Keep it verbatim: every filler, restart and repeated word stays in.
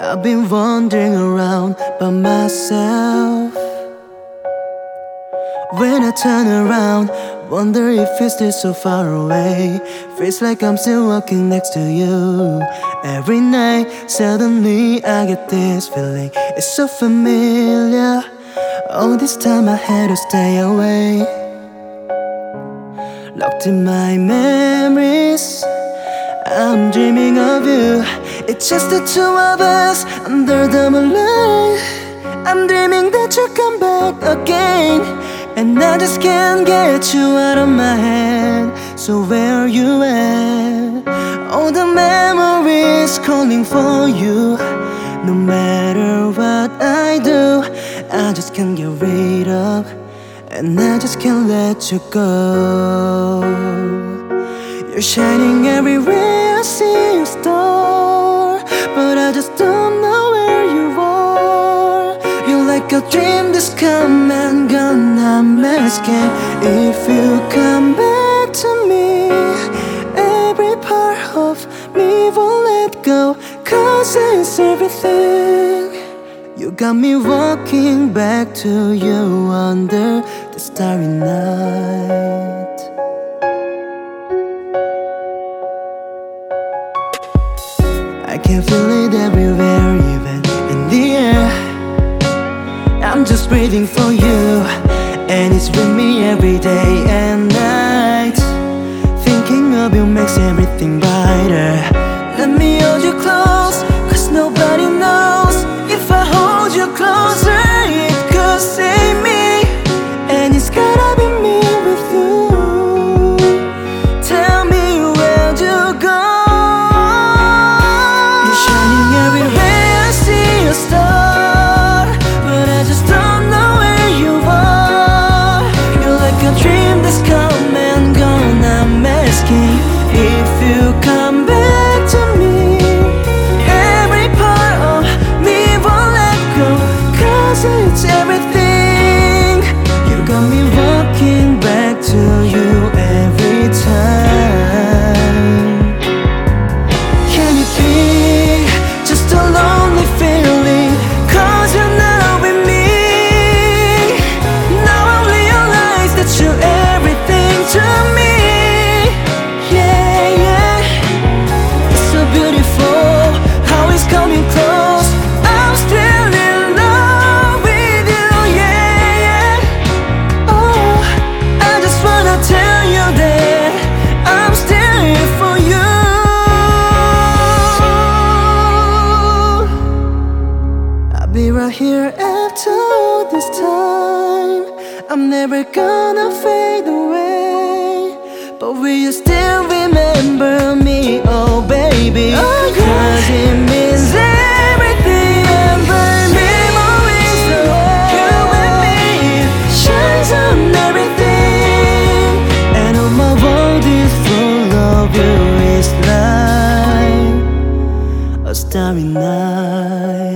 I've been wandering around by myself. When I turn around, wonder if you're still so far away. Feels like I'm still walking next to you. Every night, suddenly I get this feeling. It's so familiar. All this time I had to stay away, locked in my memories. I'm dreaming of you. It's just the two of us under the moonlight. I'm dreaming that you come back again, and I just can't get you out of my head. So where are you at? All the memories calling for you. No matter what I do, I just can't get rid of, and I just can't let you go. You're shining everywhere, I see a star, but I just don't know where you are. You're like a dream that's come and gone. I'm asking if you come back to me. Every part of me won't let go, 'cause it's everything. You got me walking back to you under the starry night. I can feel it everywhere, even in the air. I'm just waiting for you, and it's with me every day and night. Thinking of you makes everything brighter. Let me hold you close, 'cause nobody knows. If I hold you closer, it could save me, and it's gotta be me with you. Tell me, where'd you go? You're shining everywhere, I see a star, but I just don't know where you are. You're like a dream that's come and gone. I'm asking if you come back to me. Every part of me won't let go, 'cause it's everything. You got me walking back to you every time. Can it be just a lonely feeling, 'cause you're now with me? Now I realize that you're everything to me. Yeah, yeah. It's so beautiful how it's coming close. I'm still in love with you, yeah, yeah. Oh, I just wanna tell you that I'm still here for you. I'll be right here after all this time. I'm never gonna fade away, but will you still remember me, oh baby? Oh, yeah. 'Cause it means everything. Every memories of you and me shines on everything, and all my world is full of you. It's like a starry night.